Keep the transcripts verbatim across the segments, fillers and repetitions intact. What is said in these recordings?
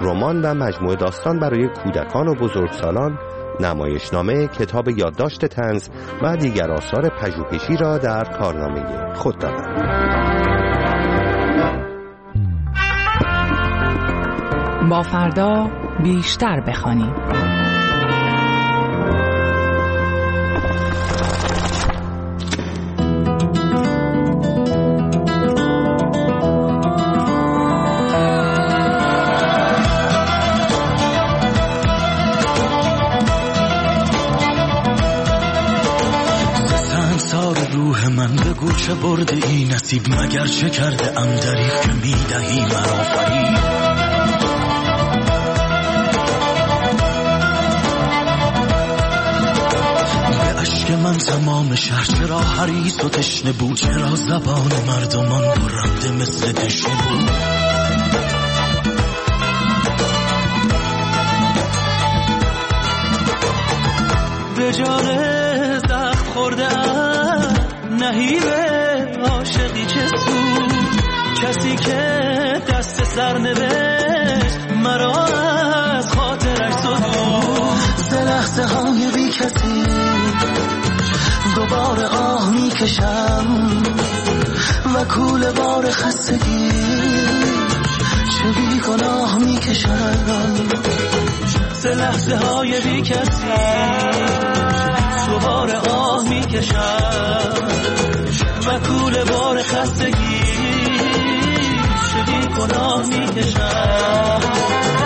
رمان و مجموعه داستان برای کودکان و بزرگسالان، نمایشنامه، کتاب یادداشت طنز و دیگر آثار پژوهشی را در کارنامه خود دارند. با فردا بیشتر بخوانیم. من بگو چه برده ای نصیب، مگر چه کرده ام دریغ که میدهی مرا فریب. به عشق من تمام شهر چرا حریص و تشنه بود، چرا زبان مردمان برنده مثل تشنه بود. به جان زخم خورده نهیب عاشقی چه سود، کسی که دست سر نوشت مرا از خاطرش زدود. ز لحظه های بی کسی دوباره آه می کشم و کوله بار خستگی چه بی گناه می کشم. ز لحظه های بی کسی دوباره آه می کشم و کوله بار خستگی چه بی گناه می کشم.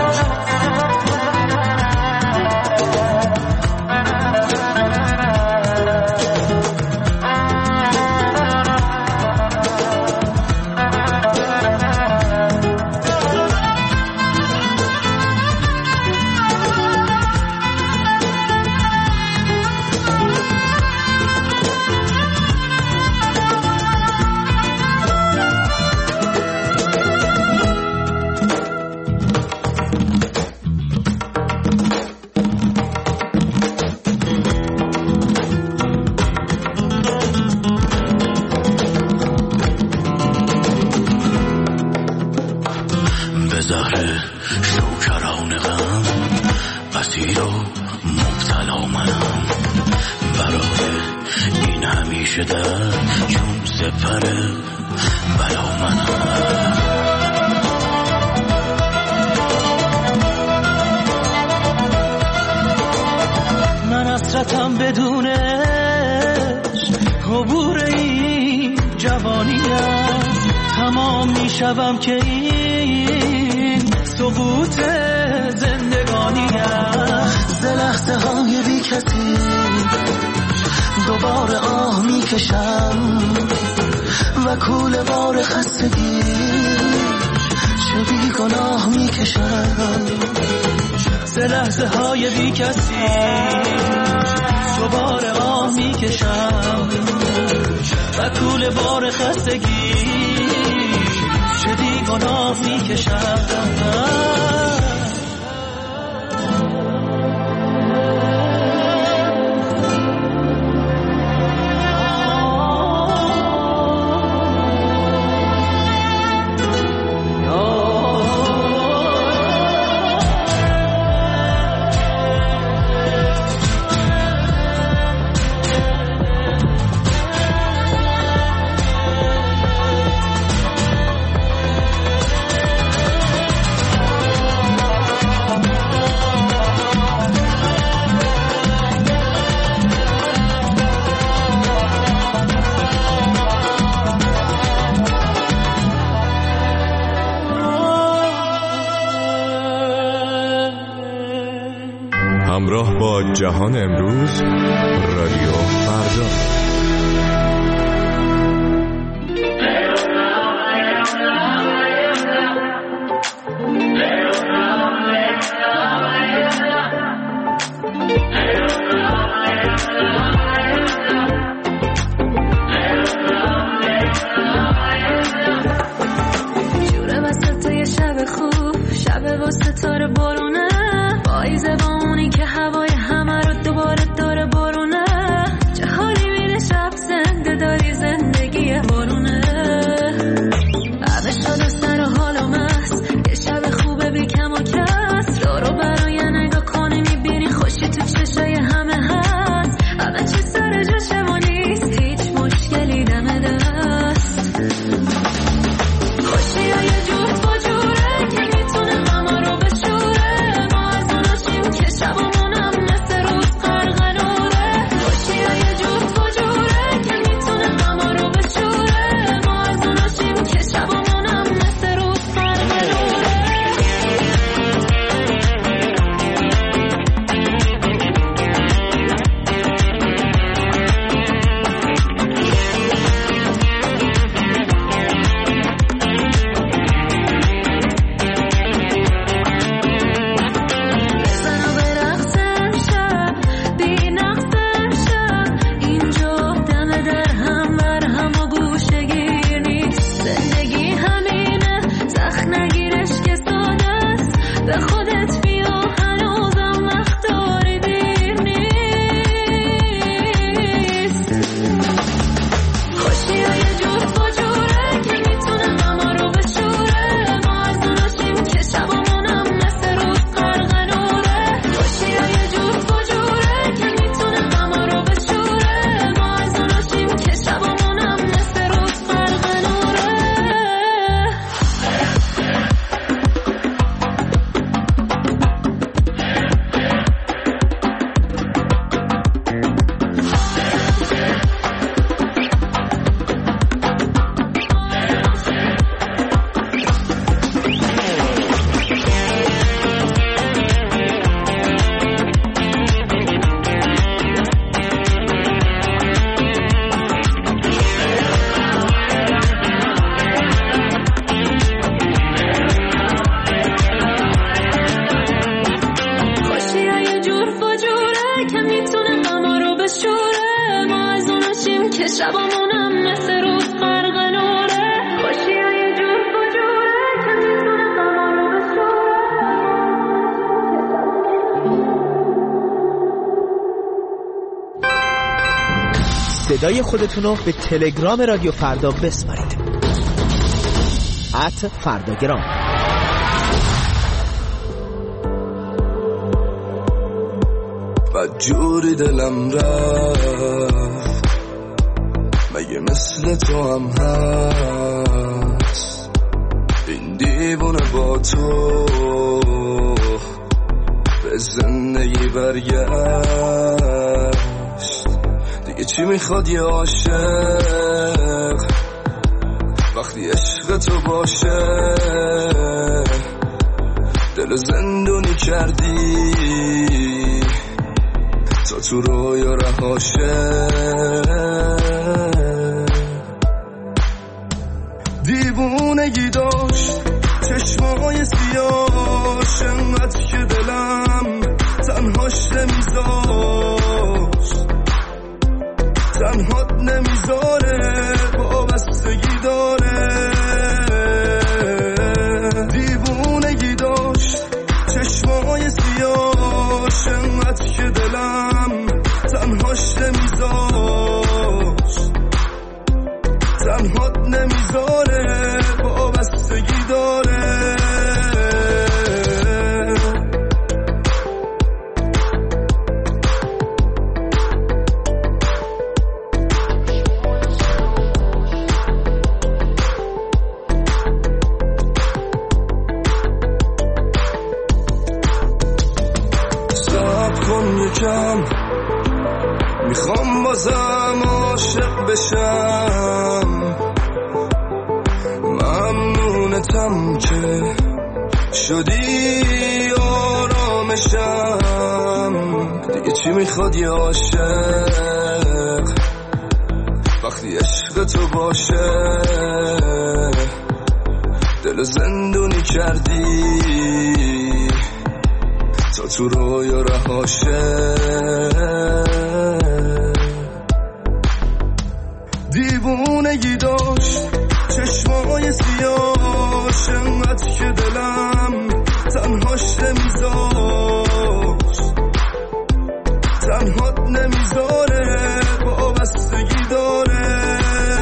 حسرتم بدونش عبور این جوانی است، تمام میشوم که این سقوط زندگانی است. ز لحظه های بی کسی دوباره آه میکشم و کوله بار خستگی چه بی گناه میکشم. ز لحظه های بی کسی دوباره آه میکشم و کوله بار خستگی چه بی گناه میکشم. همراه با جهان امروز، رادیو فردا. جوره واسه تو یه شب خوب، شب با ستاره بارونه، پاییزه با اونی که هوای همه رو دوباره داره بارونه. چه حالی میده شب زنده داری زندگی بارونه. عبه شده سر حالم هست، یه شب خوبه بی کم و کم، به خودت بیا هنوزم وقت داری دیر نیست خوشی های جور فجوره که میتونه غما رو بشوره ما از اوناشیم که شبامونم مثل روز غرق نوره خوشی های جور فجوره که میتونه غما رو بشوره ما از اوناشیم که شبامونم مثل روز غرق نوره خوشی های جور فجوره که میتونه غما رو بشوره ما از اوناشیم که شبامونم مثل روز غرق نوره خوشی های جور فجوره که میتونه غما رو بشوره صدای خودتونو به تلگرام رادیو فردا بسپارید ات فرداگرام. بدجوری دلم رفت مگه مثل تو هم هست این دیوونه با تو به زندگی برگشت دیگه چی میخواد یه عاشق وقتی عشق تو باشه دل زندونی کردی تا تو رویا رهاشه دیوونگی داشت چشمای سیاش انقدر که دلم تنهاش نمیذاشت تنهات نمیذاره وابستگی داره دیوونگی داشت چشمای سیاش انقدر که دلم تنهاش نمیذاشت تنهات نمیذاره وابستگی داره یکم میخوام بازم عاشق بشم ممنونتم که شدی آرامشم دیگه چی میخواد یه عاشق وقتی عشق تو باشه دل زندونی کردی تا تو رویا رهاشه دیوونگی داشت چشمای سیاش انقدر که دلم تنهاش نمیذاشت تنهات نمیذاره وابستگی داره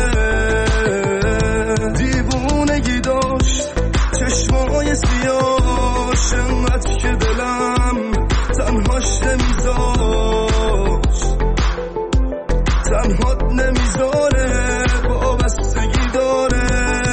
دیوونگی داشت چشمای سیاش انقدر که دلم تنهاش نمیذاشت تنهات نمیذاره وابستگی داره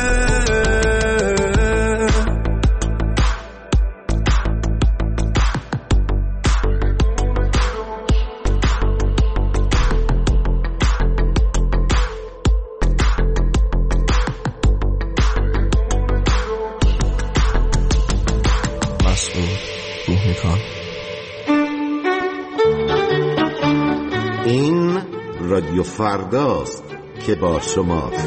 این رادیو فرداست که با شماست.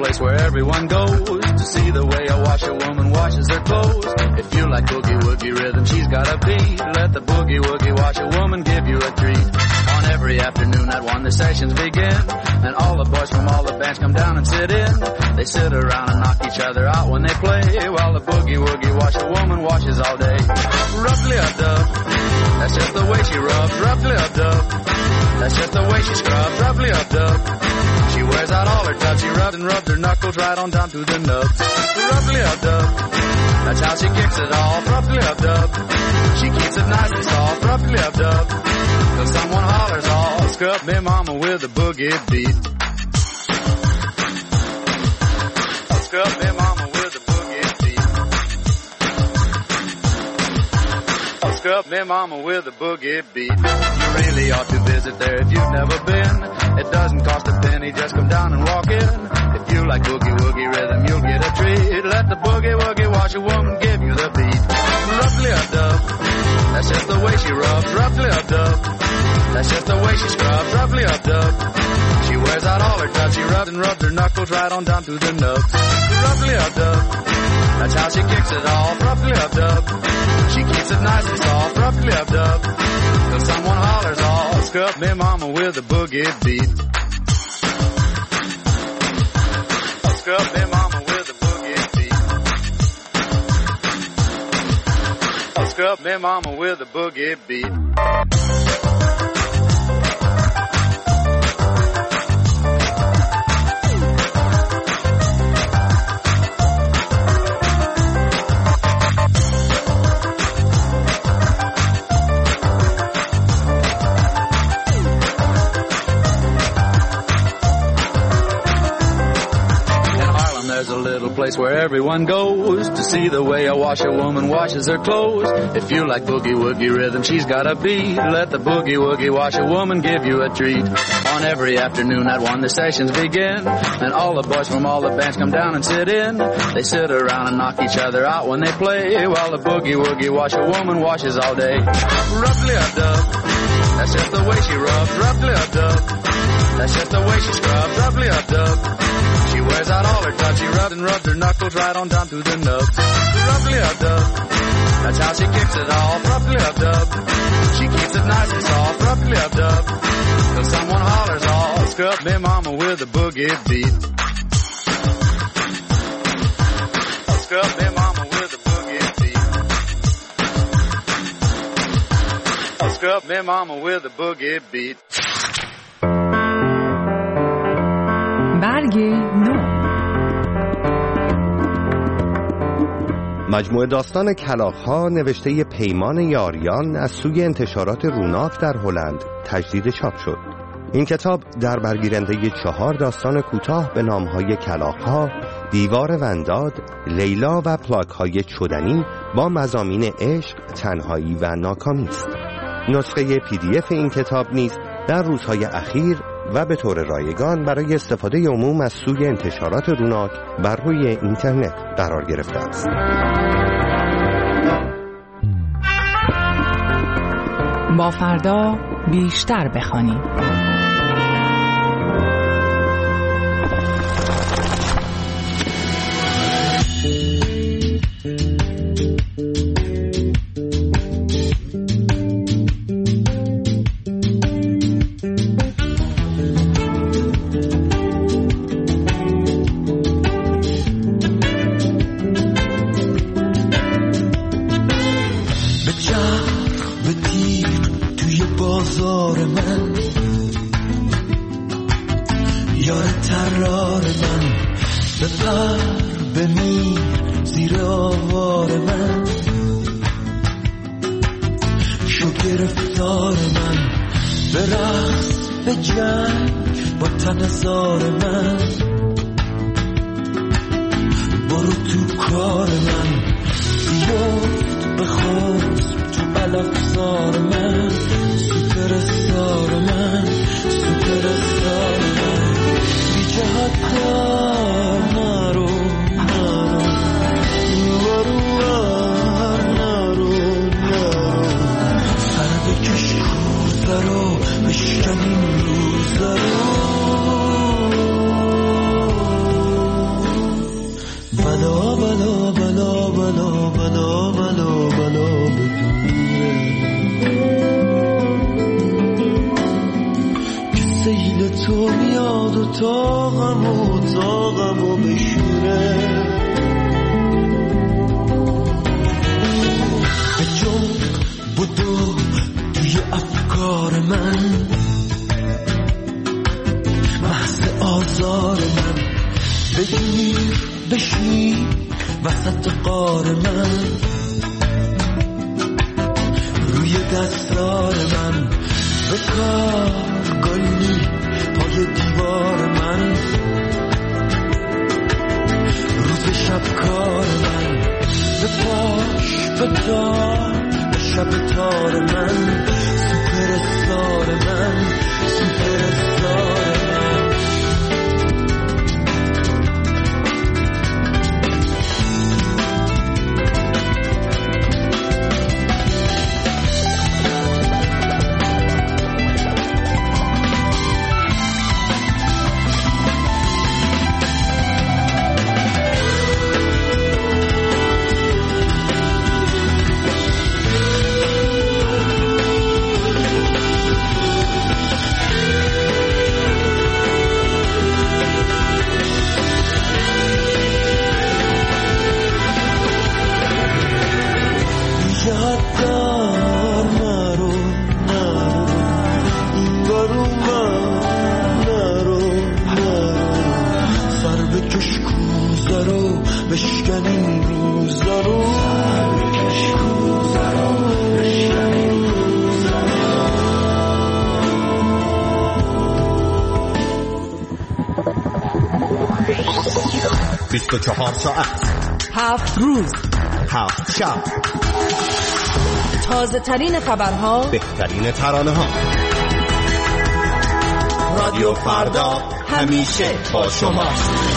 place where everyone goes to see the way a washer woman washes her clothes. If you like boogie woogie rhythm, she's got a beat. Let the boogie woogie washer woman give you a treat. On every afternoon at one the sessions begin, and all the boys from all the bands come down and sit in. They sit around and knock each other out when they play, while the boogie woogie washer woman washes all day. Roughly a dub, that's just the way she rubs. Roughly a dub, that's just the way she scrubs. Roughly a dub, she wears out all her tubs. She rubs and rubs her knuckles right on down to the nubs. Roughly a dub, that's how she kicks it off. Roughly a dub, she keeps it nice and soft. Roughly a dub, till someone hollers, "Oh, scrub me mama with a boogie beat." Scrub me mama with a boogie beat. Scrub me mama with a boogie beat. You really ought to visit there if you've never been. It doesn't cost a penny, just come down and walk in. If you like boogie woogie rhythm, you'll get a treat. Let the boogie woogie washer woman give you the beat. Roughly a dub, that's just the way she rubs. Roughly a dub, that's just the way she scrubs. Roughly a dub, she wears out all her tubs. She rubs and rubs her knuckles right on down to the nubs. Roughly a dub, that's how she kicks it off. Roughly a dub, she keeps it nice and soft. Roughly a dub, till someone hollers, "Oh, scrub me mama with a boogie beat." Scrub me mama with a boogie beat. Scrub me mama with a boogie beat. Place where everyone goes to see the way a washer woman washes her clothes. If you like boogie woogie rhythm, she's got a beat. Let the boogie woogie washer woman give you a treat. On every afternoon at one the sessions begin, and all the boys from all the bands come down and sit in. They sit around and knock each other out when they play, while the boogie woogie washer woman washes all day. Roughly a dub, that's just the way she rubs. Roughly a dub, that's just the way she scrubs. Roughly a dub, she wears out all her tubs. She rubs and rubs her knuckles right on down to the nubs. Roughly a dub, that's how she kicks it off. Roughly a dub, she keeps it nice and soft. Roughly a dub, till someone hollers, "Oh, scrub me mama with a boogie beat." Scrub me mama with a boogie beat. Scrub me mama with a boogie beat. برگ نو. مجموعه داستان کلاغ‌ها نوشته پیمان یاریان از سوی انتشارات روناک در هلند تجدید چاپ شد. این کتاب در برگیرنده چهار داستان کوتاه به نام‌های کلاغ‌ها، دیوار ونداد، لیلا و پلاک‌های چدنی با مضامین عشق، تنهایی و ناکامی است. نسخه پی دی اف این کتاب نیز در روزهای اخیر و به طور رایگان برای استفاده عموم از سوی انتشارات روناک بر روی اینترنت قرار گرفته است. با فردا بیشتر بخوانیم. بیاد و تاقم و تاقم و بشوره بجنب بدو توی افکار من محض آزار من بگیر بشی وسط قار من روی دستار من بکار گلی پای دیوار من روز شب کار من به پاش بدار به شب تار من سوپر استار من سوپر استار من بیست و چهار ساعت هفت روز هفت شب تازه ترین خبرها بهترین ترانه ها رادیو فردا همیشه با شماست.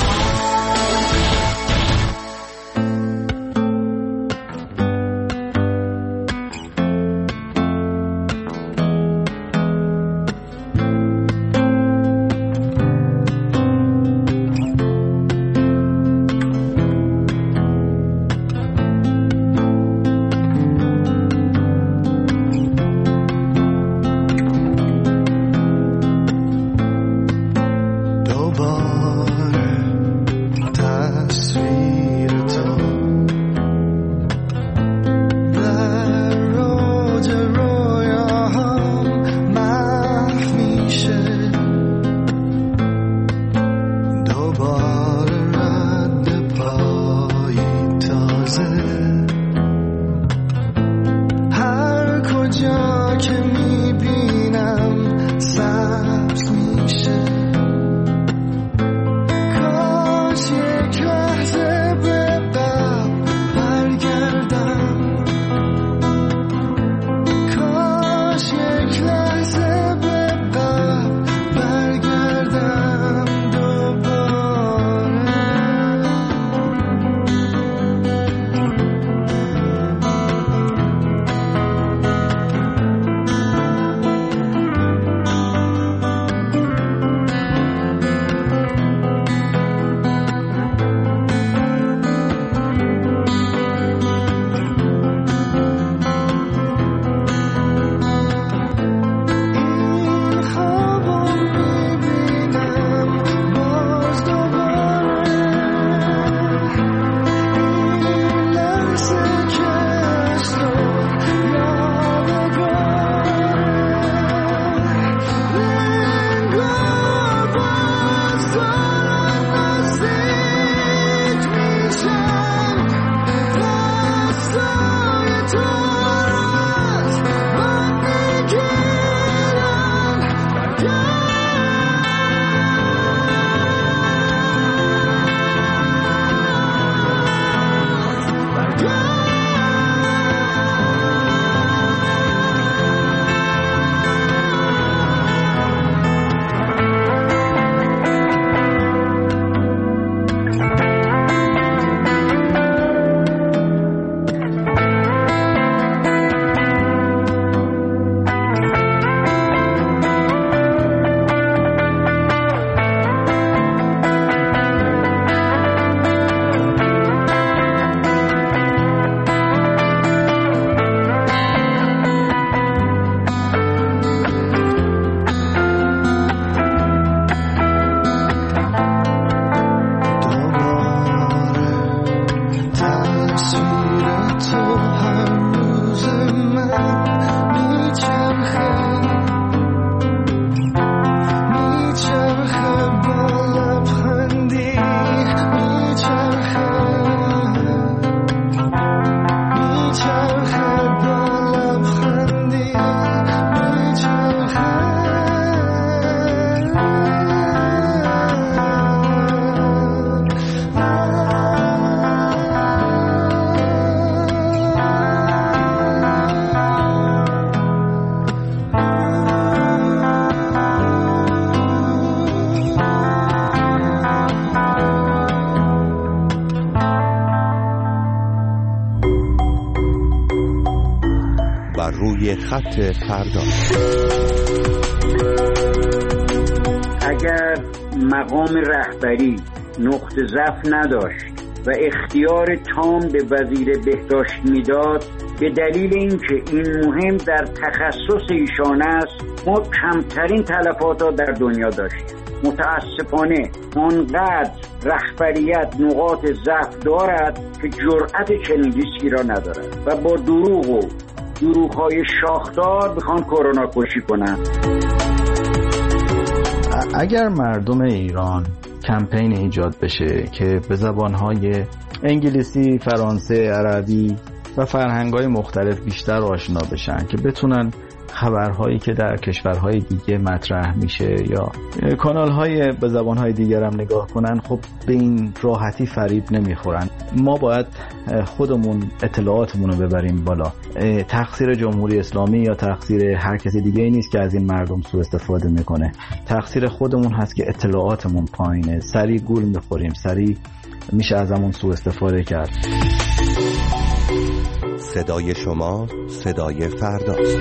خط فردا. اگر مقام رهبری نقطه ضعف نداشت و اختیار تام به وزیر بهداشت میداد، به دلیل اینکه این مهم در تخصص ایشان است، ما کمترین تلفات را در دنیا داشتیم. متاسفانه آنقدر رهبریت نقاط ضعف دارد که جرأت چنین ریسکی را ندارد و با دروغ و دروغ‌های شاخدار بخوان کرونا کشی کنند. اگر مردم ایران کمپین ایجاد بشه که به زبانهای انگلیسی، فرانسه، عربی و فرهنگ‌های مختلف بیشتر آشنا بشن که بتونن خبرهایی که در کشورهای دیگه مطرح میشه یا کانال‌های به زبانهای دیگر هم نگاه کنن، خب به این راحتی فریب نمیخورن. ما باید خودمون اطلاعاتمون رو ببریم بالا. تقصیر جمهوری اسلامی یا تقصیر هر کسی دیگه ای نیست که از این مردم سوء استفاده میکنه. تقصیر خودمون هست که اطلاعاتمون پایینه، سریع گول میخوریم، سریع میشه ازمون سوء استفاده کرد. صدای شما صدای فرداست.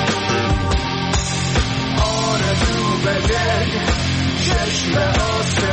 چشم آسمان